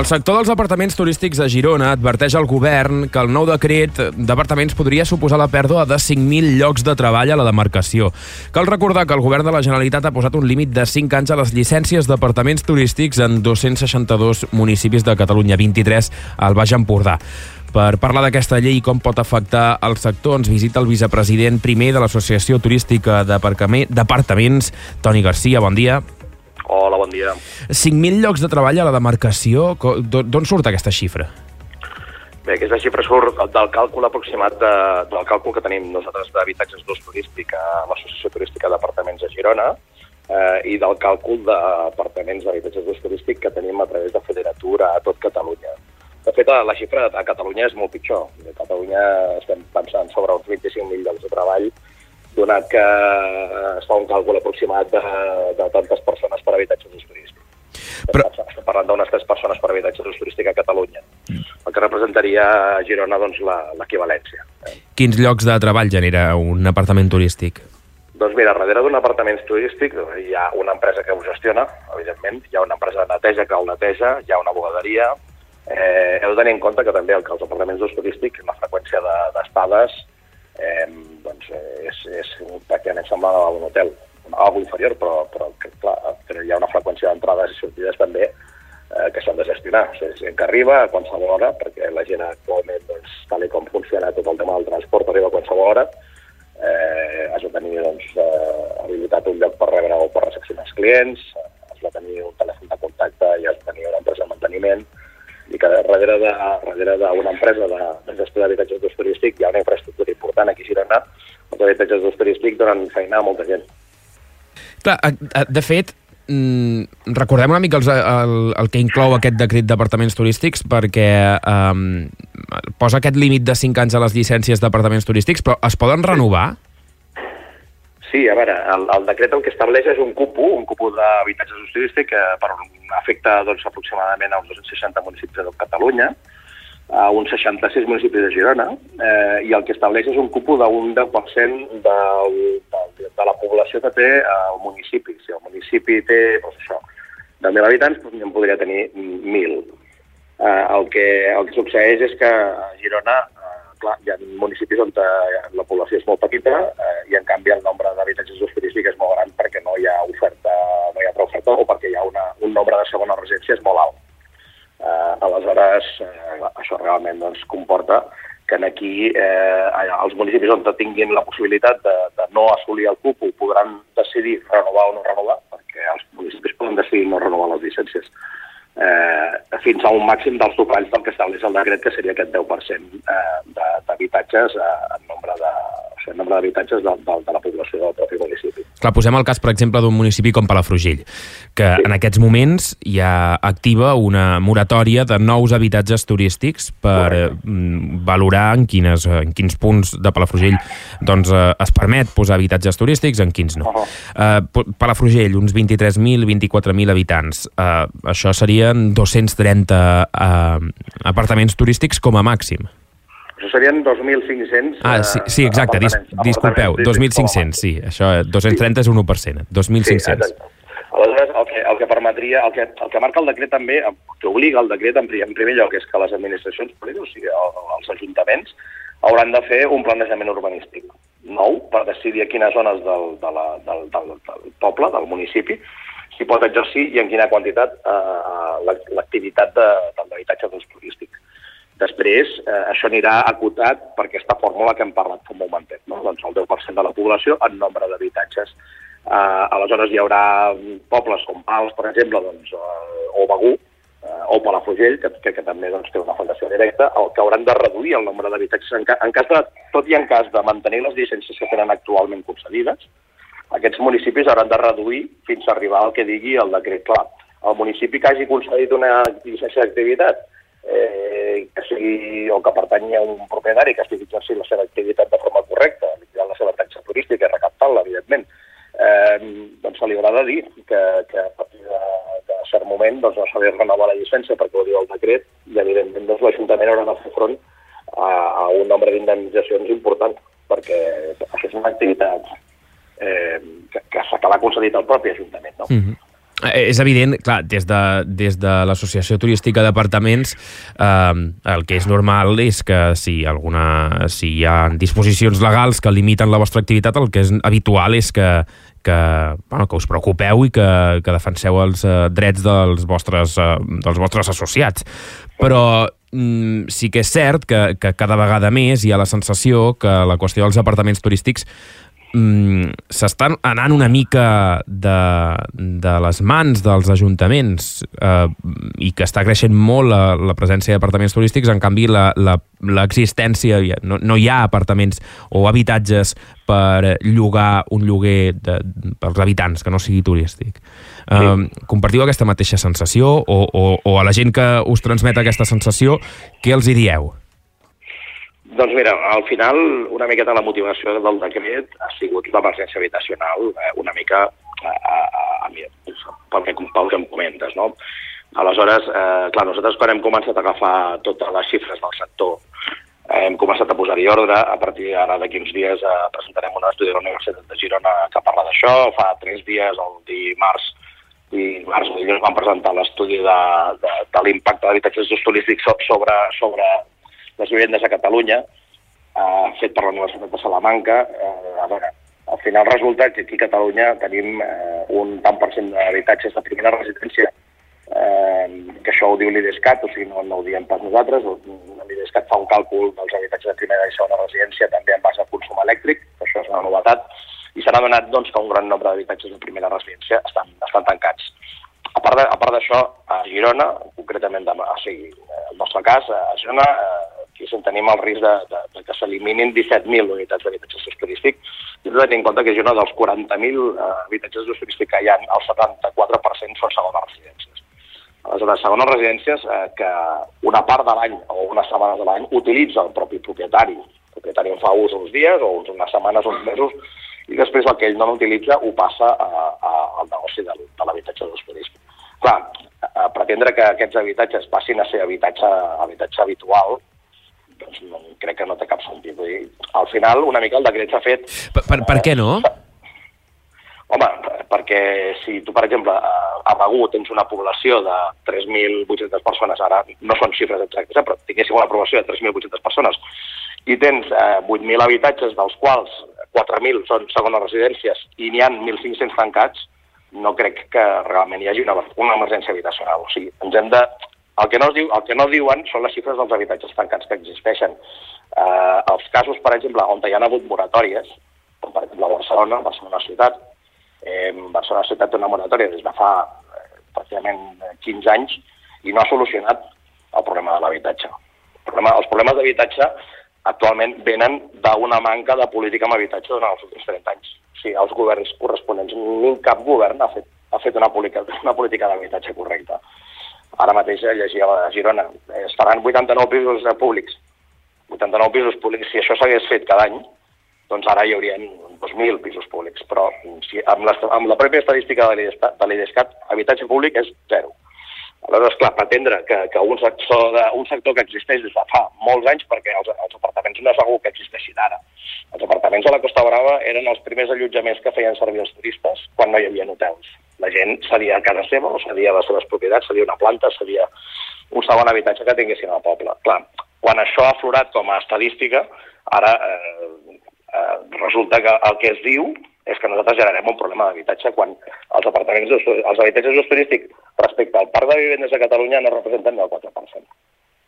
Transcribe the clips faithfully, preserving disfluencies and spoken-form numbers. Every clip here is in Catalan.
El sector dels apartaments turístics de Girona adverteix al govern que el nou decret d'apartaments podria suposar la pèrdua de cinc mil llocs de treball a la demarcació. Cal recordar que el govern de la Generalitat ha posat un límit de cinc anys a les llicències d'apartaments turístics en dos-cents seixanta-dos municipis de Catalunya, vint-i-tres al Baix Empordà. Per parlar d'aquesta llei i com pot afectar el sector, ens visita el vicepresident primer de l'Associació Turística d'Apartaments, Toni Garcia. Bon dia. Hola, bon dia. cinc mil llocs de treball a la demarcació. D'on surt aquesta xifra? Bé, aquesta xifra surt del càlcul aproximat de, del càlcul que tenim nosaltres d'habitatges d'ús turístic a l'Associació Turística d'Apartaments de Girona eh, i del càlcul d'apartaments d'habitatges d'ús turístic que tenim a través de Federatur a tot Catalunya. De fet, la xifra a Catalunya és molt pitjor. A Catalunya estem pensant sobre uns vint-i-cinc mil llocs de treball, donat que es fa un càlcul aproximat de, de tantes persones per habitatge d'ús turístic. Però... Estem parlant d'unes tres persones per habitatge d'ús turístic a Catalunya, el que representaria a Girona doncs, l'equivalència. Quins llocs de treball genera un apartament turístic? Doncs mira, darrere d'un apartament turístic hi ha una empresa que ho gestiona, evidentment, hi ha una empresa de neteja que el neteja, hi ha una bugaderia. Eh, heu de tenir en compte que també els apartaments d'ús turístic, la freqüència d'estades eh, doncs, és, és pràcticament semblant a un hotel, algo inferior, però, però, clar, però hi ha una freqüència d'entrades i sortides també eh, que s'han de gestionar. O sigui, gent que arriba a qualsevol hora, perquè la gent actualment, doncs, tal com funciona tot el tema del transport, arriba a qualsevol hora, eh, has de tenir doncs, eh, habilitat un lloc per rebre o per recepcionar els clients, has de tenir un telèfon de contacte i has de tenir una empresa de manteniment, i que darrere d'una empresa de, de gestió d'habitatges d'ús turístic hi ha una infraestructura important aquí a Girona. Els habitatges d'ús turístic donen feina a molta gent. Clar, de fet, recordem una mica els, el, el que inclou aquest decret d'apartaments turístics, perquè um, posa aquest límit de cinc anys a les llicències d'apartaments turístics, però es poden renovar? Sí, a veure, el, el decret el que estableix és un cupo, un cupo d'habitatges d'ús turístic que per afecta doncs, aproximadament a uns dos-cents seixanta municipis de Catalunya, a uns seixanta-sis municipis de Girona, eh, i el que estableix és un cupo d'un deu per cent de, de, de la població que té el municipi. Si el municipi té doncs, això, deu mil habitants, doncs en podria tenir mil. Eh, el, que, el que succeeix és que a Girona clar, hi ha municipis on la població és molt petita eh, i en canvi el nombre d'habitatges d'ús turístic és molt gran perquè no hi ha oferta, no hi ha prou oferta o perquè hi ha una, un nombre de segones residències molt alt. Eh, aleshores, eh, això realment doncs, comporta que aquí eh, els municipis on tinguin la possibilitat de, de no assolir el cupo podran decidir renovar o no renovar, perquè els municipis poden decidir no renovar les llicències. Eh, fins a un màxim dels topalls del que estableix el decret, que seria aquest deu per cent eh, d'habitatges eh, en nombre de, o sigui, en nombre d'habitatges de, de, de la població del propi municipi. Clar, posem el cas, per exemple, d'un municipi com Palafrugell, que sí. En aquests moments hi ha activa una moratòria de nous habitatges turístics per eh, valorar en, quines, en quins punts de Palafrugell doncs, eh, es permet posar habitatges turístics, en quins no. Uh-huh. eh, Palafrugell, uns vint-i-tres mil, vint-i-quatre mil habitants. Eh, això seria dos-cents trenta eh, apartaments turístics com a màxim. Això serien dos mil cinc-cents Ah, sí, sí exacte, dis, disculpeu, dos mil cinc-cents, sí, això, dos-cents trenta és un u per cent, dos mil cinc-cents. Sí, aleshores, el que, el que permetria, el que, el que marca el decret també, que obliga el decret en, en primer lloc, és que les administracions públiques, o sigui, els ajuntaments, hauran de fer un planejament urbanístic nou per decidir a quines zones del, de la, del, del, del poble, del municipi, s'hi pot exercir i en quina quantitat eh, l'activitat de, de l'habitatge d'ús turístic. Després, eh, això anirà acotat per aquesta fórmula que hem parlat fa un momentet, no? Doncs el deu per cent de la població en nombre d'habitatges. Eh, aleshores hi haurà pobles com Pals, per exemple, doncs, eh, o Begur, eh, o Palafrugell, que, que, que també doncs, té una fundació directa, el que hauran de reduir el nombre d'habitatges en, ca en cas de, tot i en cas de mantenir les llicències que tenen actualment concedides. Aquests municipis hauran de reduir fins a arribar al que digui el decret clar. El municipi que hagi concedit una llicència d'activitat, eh, que sigui o que pertanyi a un propietari que estigui exercint la seva activitat de forma correcta, liquidant la seva taxa turística i recaptant-la, evidentment, eh, doncs se li haurà de dir que, que a partir de, de cert moment doncs, no s'ha de renovar la llicència perquè ho diu el decret i, evidentment, doncs, l'Ajuntament haurà de fer front a, a un nombre d'indemnitzacions important perquè aquesta és una activitat Eh, que, que s'acaba concedit al propi Ajuntament, no? Mm-hmm. És evident, clar, des de, des de l'Associació Turística d'Apartaments eh, el que és normal és que si, alguna, si hi ha disposicions legals que limiten la vostra activitat, el que és habitual és que, que, bueno, que us preocupeu i que, que defenseu els eh, drets dels vostres, eh, dels vostres associats. Però mm, sí que és cert que, que cada vegada més hi ha la sensació que la qüestió dels apartaments turístics Mm, s'estan anant una mica de, de les mans dels ajuntaments eh, i que està creixent molt la, la presència d'apartaments turístics. En canvi, l'existència, no, no hi ha apartaments o habitatges per llogar un lloguer de, pels habitants que no sigui turístic. Sí. Eh, compartiu aquesta mateixa sensació o, o, o a la gent que us transmet aquesta sensació, què els hi dieu? Doncs mira, al final una miqueta la motivació del decret ha sigut l'emergència habitacional, eh, una mica a, a, a, pel, que, pel que em comentes, no? Aleshores, eh, clar, nosaltres quan hem començat a agafar totes les xifres del sector, eh, hem començat a posar-hi ordre. A partir d'ara, d'aquí uns dies, eh, presentarem un estudi de la Universitat de Girona que parla d'això. Fa tres dies, el dimarts, dimarts o dilluns, vam presentar l'estudi de, de, de l'impacte d'habitatges d'ús turístic sobre, sobre les vivendes a Catalunya, eh, fet per la Universitat de Salamanca. Eh, a veure, al final resulta que aquí a Catalunya tenim eh, un tant per cent d'habitatges de primera residència, eh, que això ho diu l'IDESCAT, o sigui, no, no ho diem pas nosaltres. L'IDESCAT fa un càlcul dels habitatges de primera i segona residència també en base a consum elèctric, això és una novetat, i s'ha adonat doncs, que un gran nombre d'habitatges de primera residència estan, estan tancats. A part de, a part d'això, a Girona, concretament, de, o sigui, el nostre cas, a Girona, eh, aquí on tenim el risc de, de, de que s'eliminin disset mil unitats d'habitatges d'ús turístic. I hem de tenir en compte que a Girona dels quaranta mil eh, habitatges d'ús turístic que hi ha, el setanta-quatre per cent són segones residències. Aleshores, segones residències eh, que una part de l'any o unes setmanes de l'any utilitza el propi propietari. El propietari en fa ús uns dies o unes setmanes o uns mesos, i després el que ell no l'utilitza ho passa a, a, al negoci de, de l'habitatge d'ús turístic. Clar, a pretendre que aquests habitatges passin a ser habitatge, habitatge habitual, doncs no, crec que no té cap sentit. Vull dir, al final, una mica el decret s'ha fet... Per, per, per què no? Home, perquè si tu, per exemple, a Begur tens una població de tres mil vuit-centes persones, ara no són xifres exactes, però tinguéssim una població de tres mil vuit-centes persones, i tens eh, vuit mil habitatges, dels quals quatre mil són segones residències i n'hi ha mil cinc-cents tancats, no crec que realment hi hagi una, una emergència habitacional. O sigui, ens hem de... El que, no es diu, el que no diuen són les xifres dels habitatges tancats que existeixen. Eh, els casos, per exemple, on hi ha hagut moratòries, com per exemple a Barcelona, Barcelona ciutat, eh, Barcelona ciutat té una moratòria des de fa eh, pràcticament quinze anys i no ha solucionat el problema de l'habitatge. El problema, els problemes d'habitatge actualment venen d'una manca de política amb habitatge durant els últims trenta anys. O sigui, els governs corresponents, ni cap govern ha fet, ha fet una política, una política d'habitatge correcta. Ara mateix llegia a Girona, es faran vuitanta-nou pisos públics. vuitanta-nou pisos públics, si això s'hagués fet cada any, doncs ara hi haurien dos mil pisos públics. Però si, amb, la, amb la pròpia estadística de l'IDESCAT, habitatge públic és zero. Aleshores, clar, pretendre que, que un, sector de, un sector que existeix des de fa molts anys, perquè els, els apartaments no és algú que existeixin ara. Els apartaments a la Costa Brava eren els primers allotjaments que feien servir els turistes quan no hi havia hotels. La gent cedia a casa seva o cedia a les seves propietats, cedia una planta, cedia un segon habitatge que tinguessin al poble. Clar, quan això ha aflorat com a estadística, ara eh, eh, resulta que el que es diu és que nosaltres generarem un problema d'habitatge quan els apartaments, els habitatges d'ús turístic respecte al parc de vivendes de Catalunya no representen el quatre per cent.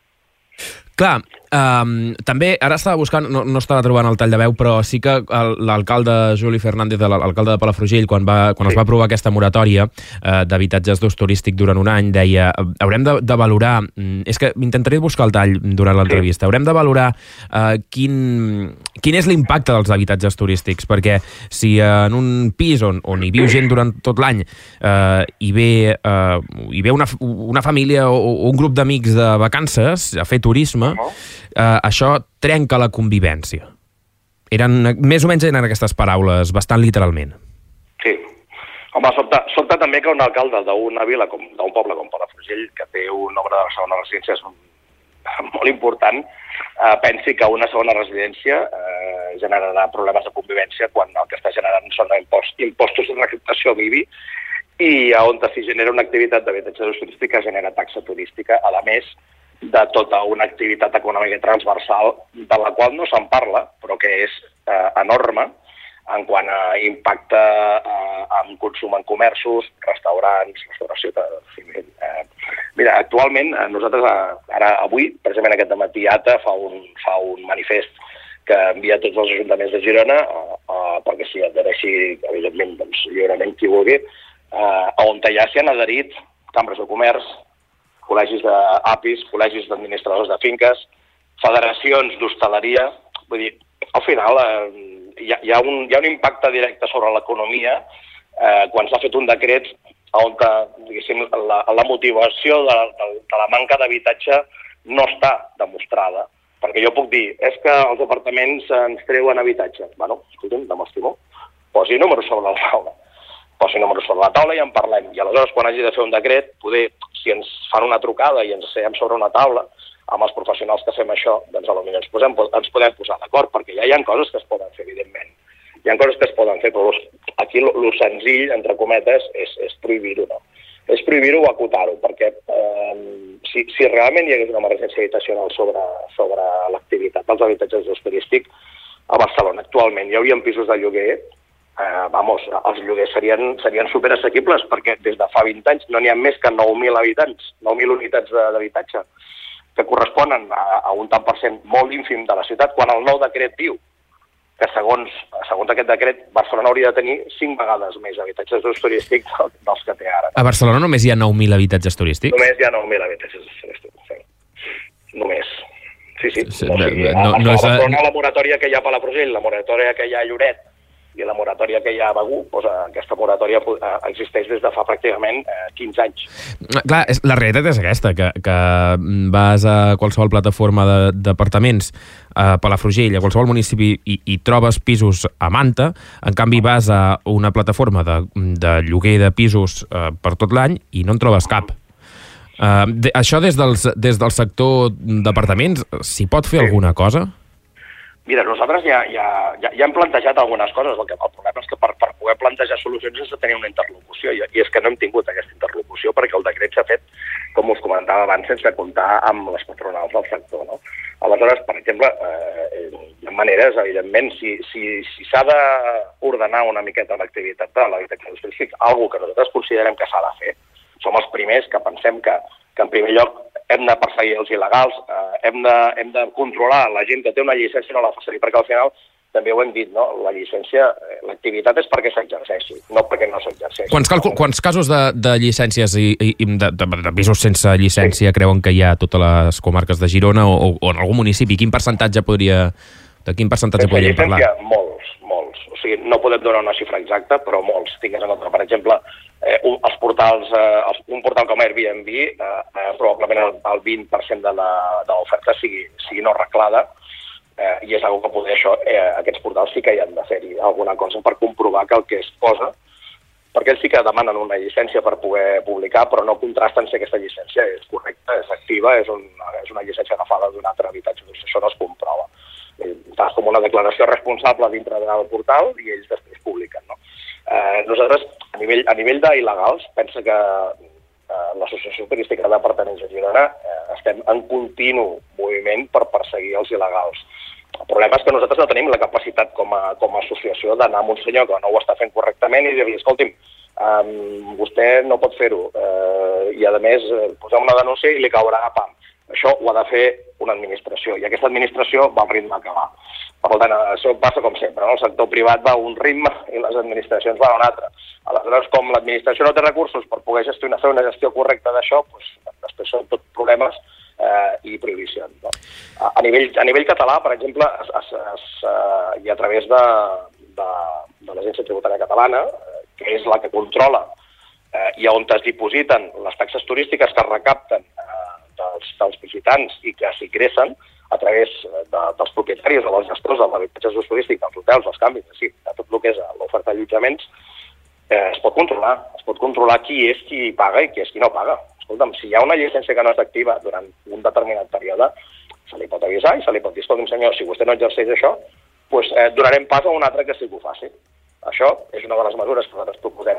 Clar, um, també, ara estava buscant, no, no estava trobant el tall de veu, però sí que l'alcalde Juli Fernández, l'alcalde de Palafrugell, quan, va, quan sí. es va aprovar aquesta moratòria uh, d'habitatges d'ús turístic durant un any, deia, haurem de, de valorar, és que intentaré buscar el tall durant l'entrevista, sí. haurem de valorar uh, quin, quin és l'impacte dels habitatges turístics, perquè si uh, en un pis on, on hi viu gent durant tot l'any uh, hi ve, uh, hi ve una, una família o, o un grup d'amics de vacances a fer turisme, Uh, això trenca la convivència. Eren, més o menys eren aquestes paraules, bastant literalment. Sí. Home, sobta, sobta també que un alcalde d'una vila, com d'un poble com Palafrugell, que té un nombre de segones residències molt important, eh, pensi que una segona residència eh, generarà problemes de convivència quan el que està generant són impost, impostos de recaptació d'I B I i on s'hi genera una activitat d'habitatge d'ús turístic que genera taxa turística, a més de tota una activitat econòmica transversal de la qual no se'n parla, però que és eh, enorme en quant a impacte eh, en consum en comerços, restaurants, restauració... Eh, mira, actualment, eh, nosaltres, eh, ara avui, precisament aquest dematí, A T A fa un, fa un manifest que envia a tots els ajuntaments de Girona, eh, eh, perquè s'hi adhereixi, evidentment, doncs, lliurement qui vulgui, eh, on ja s'hi han adherit cambres de comerç, col·legis d'A P Is, col·legis d'administradors de finques, federacions d'hostaleria. Vull dir, al final eh, hi, ha, hi, ha un, hi ha un impacte directe sobre l'economia eh, quan s'ha fet un decret on la, la motivació de, de, de la manca d'habitatge no està demostrada. Perquè jo puc dir, és que els departaments ens treuen habitatge. Bueno, escolta'm, demostri-m'ho. Posi números sobre la taula. Posi números sobre la taula i en parlem. I aleshores, quan hagi de fer un decret, poder, si ens fan una trucada i ens seiem sobre una taula amb els professionals que fem això, doncs potser ens, posem, ens podem posar d'acord, perquè ja hi ha coses que es poden fer, evidentment. Hi ha coses que es poden fer, però aquí el senzill, entre cometes, és, és prohibir-ho, no? És prohibir-ho o acotar-ho, perquè eh, si, si realment hi hagués una emergència habitacional sobre, sobre l'activitat dels habitatges d'ús turístic, a Barcelona actualment hi hauria pisos de lloguer. Eh, vamos, els lloguers serien, serien superassequibles, perquè des de fa vint anys no n'hi ha més que nou mil habitants, nou mil unitats d'habitatge, que corresponen a, a un tant per cent molt ínfim de la ciutat, quan el nou decret diu que segons, segons aquest decret Barcelona hauria de tenir cinc vegades més habitatges d'ús turístic dels que té ara. A Barcelona només hi ha nou mil habitatges turístics? Només hi ha nou mil habitatges turístics, sí. Només. Sí, sí. sí o sigui, no, a, no a és Barcelona a... la moratòria que hi ha a Palafrugell, la moratòria que hi ha a Lloret, i la moratòria que hi ha a Begur, doncs aquesta moratòria existeix des de fa pràcticament quinze anys. Clar, la realitat és aquesta, que, que vas a qualsevol plataforma d'apartaments a Palafrugell, a qualsevol municipi, i, i trobes pisos a Manta, en canvi vas a una plataforma de, de lloguer de pisos eh, per tot l'any i no en trobes cap. Uh, de, això des, dels, des del sector d'apartaments, s'hi pot fer sí. alguna cosa? Mira, nosaltres ja, ja, ja, ja hem plantejat algunes coses. El, que, el problema és que per, per poder plantejar solucions has de tenir una interlocució, i, i és que no hem tingut aquesta interlocució perquè el decret s'ha fet, com us comentava abans, sense comptar amb les patronals del sector, no? Aleshores, per exemple, eh, hi ha maneres, evidentment, si s'ha si, si d'ordenar una miqueta l'activitat de l'habitatge turístic, alguna que nosaltres considerem que s'ha de fer. Som els primers que pensem que, que en primer lloc, hem de perseguir els il·legals, eh, hem, de, hem de controlar la gent que té una llicència no la fa servir, perquè al final, també ho hem dit, no? La llicència, l'activitat és perquè s'exerceixi, no perquè no s'exerceixi. Quants, quants casos de, de llicències i, i de, de, de pisos sense llicència sí. creuen que hi ha a totes les comarques de Girona o, o en algun municipi? Quin percentatge podria, de quin percentatge podríem parlar? Molts, molts. O sigui, no podem donar una xifra exacta, però molts. Tingues en compte, per exemple, Eh, un, els portals, eh, els, un portal com Airbnb, eh, eh, probablement el, el vint per cent de l'oferta sigui, sigui no arreglada, eh, i és una que poder això, eh, aquests portals sí que hi han de fer-hi alguna cosa per comprovar que el que es posa, perquè ells sí que demanen una llicència per poder publicar, però no contrasten si aquesta llicència és correcta, és activa, és, un, és una llicència agafada d'un altre habitatge, doncs això no es comprova. Eh, fas com una declaració responsable dintre del portal i ells després publiquen, no? Eh, nosaltres, a nivell, a nivell d'il·legals, pensa que eh, l'Associació Turística d'Apartaments de Girona eh, estem en continu moviment per perseguir els il·legals. El problema és que nosaltres no tenim la capacitat com a, com a associació d'anar amb un senyor que no ho està fent correctament i dir-li, escolti'm, eh, vostè no pot fer-ho, eh, i a més eh, posem una denúncia i li caurà a pam. Això ho ha de fer una administració, i aquesta administració va al ritme que va. Per tant, això passa com sempre, no? El sector privat va a un ritme i les administracions van a un altre. Aleshores, com l'administració no té recursos per poder gestionar, fer una gestió correcta d'això, doncs, després són tot problemes eh, i prohibicions. No? A, a, nivell, a nivell català, per exemple, es, es, es, uh, i a través de, de, de l'Agència Tributària Catalana, eh, que és la que controla eh, i on es dipositen les taxes turístiques que es recapten eh, dels, dels visitants i que s'hi creixen, a través de, dels propietaris o dels gestors dels habitatges d'ús turístic, dels hotels, dels canvis, sí, de tot el que és l'oferta d'allotjaments, eh, es pot controlar. Es pot controlar qui és qui paga i qui és qui no paga. Escolta'm, si hi ha una llicència que no és activa durant un determinat període, se li pot avisar i se li pot dir, escolta'm senyor, si vostè no exerceix això, doncs, eh, donarem pas a un altre que sí que ho faci. Això és una de les mesures que nosaltres proposem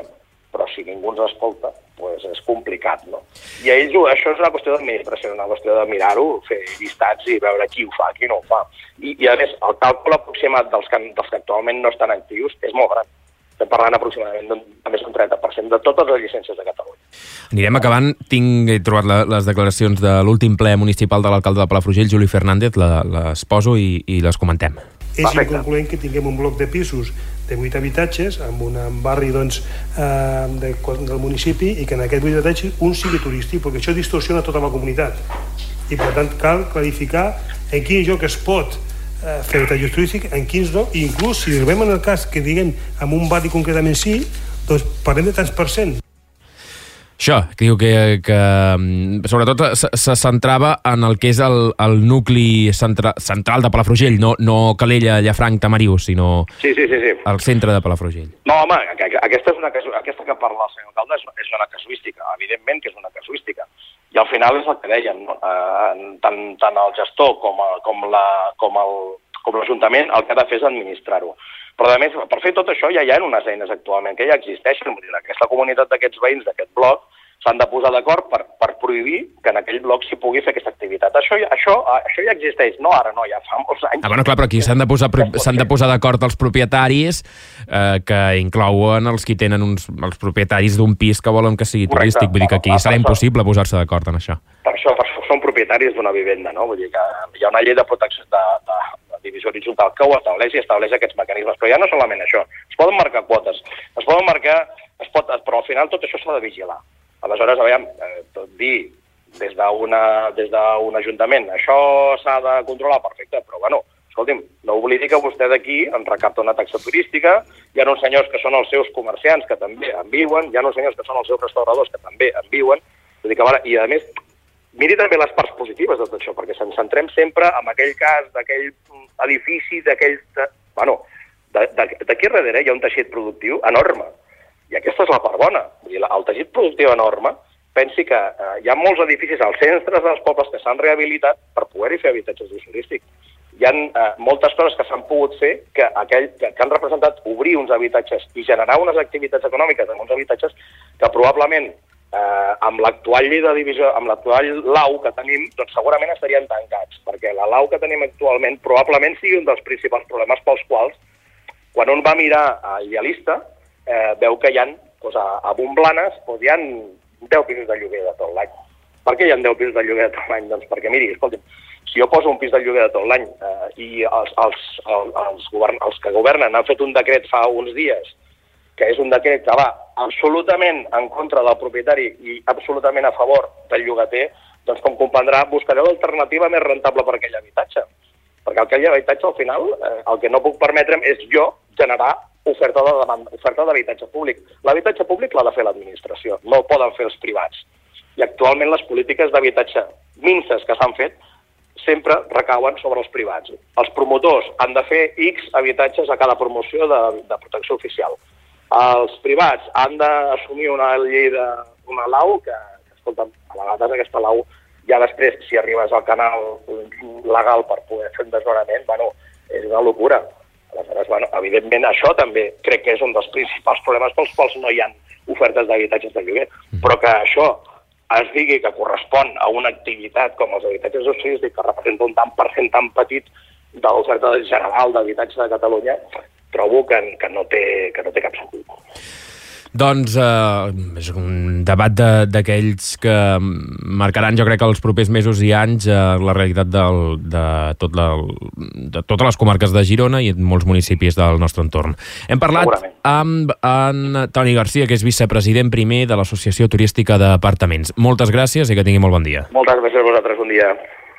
però si ningú ens escolta, doncs és complicat, no? I a ells això és una qüestió d'administració, una qüestió de mirar-ho, fer llistats i veure qui ho fa, qui no ho fa. I, i a més, el càlcul aproximat dels que, dels que actualment no estan actius és molt gran. Estem parlant aproximadament de més d'un trenta per cent de totes les llicències de Catalunya. Anirem acabant. Tinc he trobat la, les declaracions de l'últim ple municipal de l'alcalde de Palafrugell, Juli Fernández, la, les poso i, i les comentem. És inconcloent que tinguem un bloc de pisos de vuit habitatges en un barri doncs, eh, de, del municipi i que en aquest vuit habitatges un sigui turístic, perquè això distorsiona tota la comunitat. I per tant cal clarificar en quin lloc es pot eh, fer habitatges turístics, en quins no, i inclús si arribem en el cas que diguem en un barri concretament sí, doncs parlem de tants per cent. Això, que diu que, que sobretot se, se centrava en el que és el, el nucli centra, central de Palafrugell, no, no Calella, Llafranc, Tamariu, sinó sí, sí, sí, sí. el centre de Palafrugell. No, home, aquesta, és una, aquesta que parla el senyor alcalde és, és una casuística, evidentment que és una casuística. I al final és el que deien, no? eh, tant, tant el gestor com, a, com, la, com, el, com l'Ajuntament el que ha de fer és administrar-ho. Però, a més, per fer tot això ja hi ha unes eines actualment que ja existeixen. Aquesta comunitat d'aquests veïns d'aquest bloc s'han de posar d'acord per, per prohibir que en aquell bloc s'hi pugui fer aquesta activitat. Això, això, això ja existeix, no ara, no, ja fa molts anys. Ah, bueno, clar, però aquí s'han de posar, s'han de posar d'acord els propietaris, eh, que inclouen els qui tenen uns, els propietaris d'un pis que volen que sigui turístic. Vull dir que aquí serà impossible posar-se d'acord en això. Per això, per això són propietaris d'una vivenda, no? Vull dir que hi ha una llei de protecció de, de, de divisió horitzontal que ho estableix i estableix aquests mecanismes. Però ja no solament això. Es poden marcar quotes, es poden marcar... Es pot, però al final tot això s'ha de vigilar. Aleshores, a veure, eh, tot dir des d'un ajuntament, això s'ha de controlar, perfecte, però bueno, escolti'm, no oblidi que vostè d'aquí en recapta una taxa turística, hi ha uns senyors que són els seus comerciants que també en viuen, hi ha uns senyors que són els seus restauradors que també en viuen, vull dir que, i a més, miri també les parts positives de tot això, perquè ens centrem sempre en aquell cas d'aquell edifici, d'aquell... Bueno, d'aquí darrere hi ha un teixit productiu enorme. I aquesta és la part bona. Vull dir, el teixit productiu enorme, pensi que eh, hi ha molts edificis als centres dels pobles que s'han rehabilitat per poder-hi fer habitatges d'ús turístic. Hi ha eh, moltes coses que s'han pogut fer que, aquell, que, que han representat obrir uns habitatges i generar unes activitats econòmiques en uns habitatges que probablement eh, amb l'actual llei de divisió, amb l'actual L A U que tenim, doncs segurament estarien tancats, perquè la L A U que tenim actualment probablement sigui un dels principals problemes pels quals, quan un va mirar a Idealista, Eh, veu que hi ha, doncs, a, a Montblanes, doncs, hi ha deu pisos de lloguer de tot l'any. Per què hi ha deu pisos de lloguer de tot l'any? Doncs perquè, miri, escolti'm, si jo poso un pis de lloguer de tot l'any eh, i els, els, els, els, govern, els que governen han fet un decret fa uns dies, que és un decret que va absolutament en contra del propietari i absolutament a favor del llogater, doncs, com comprendrà, buscareu l'alternativa més rentable per aquell habitatge. Perquè aquell habitatge, al final, eh, el que no puc permetre'm és jo generar oferta de demanda, oferta d'habitatge públic. L'habitatge públic l'ha de fer l'administració, no el poden fer els privats. I actualment les polítiques d'habitatge minces que s'han fet sempre recauen sobre els privats. Els promotors han de fer X habitatges a cada promoció de, de protecció oficial. Els privats han d'assumir una llei de, una L A U que, que escolta, a vegades aquesta L A U ja després, si arribes al canal legal per poder fer un desnonament, bueno, és una locura. Aleshores, bueno, evidentment, això també crec que és un dels principals problemes pels quals no hi ha ofertes d'habitatges de lloguer, però que això es digui que correspon a una activitat com els habitatges turístics, que representa un tant per cent tan petit de l'oferta general d'habitatge de Catalunya, trobo que, que, no té, que no té cap sentit. Doncs eh, és un debat d'aquells que marcaran, jo crec, que els propers mesos i anys eh, la realitat del, de, tot la, de totes les comarques de Girona i molts municipis del nostre entorn. Hem parlat amb en Toni Garcia, que és vicepresident primer de l'Associació Turística d'Apartaments. Moltes gràcies i que tingui molt bon dia. Moltes gràcies a vosaltres, bon dia.